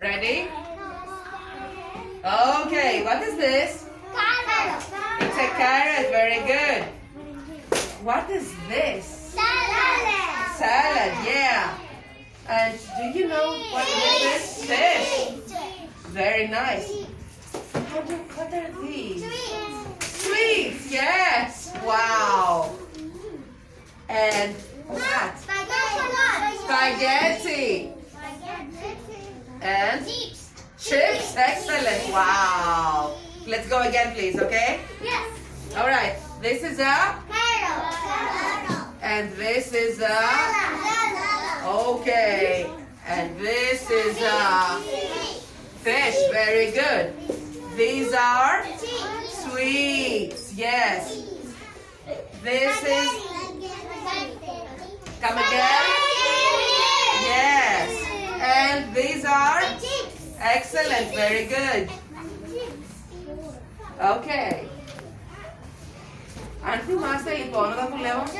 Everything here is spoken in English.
Ready? Okay, what is this? Carrot. It's a carrot. Very good. What is this? Salad. Salad, yeah. And do you know what is this? Fish. Very nice. What are these? Sweets, yes. Wow. And what? Spaghetti. And chips. Excellent. Wow. Let's go again, please, okay? Yes. All right. This is a, Carrot. and this is a, okay. And this is a fish. Very good. These are sweets. Yes. This is, come again? Yes. And these are, excellent. Very good. Okay. Αν θυμάστε λοιπόν όταν δουλεύαμε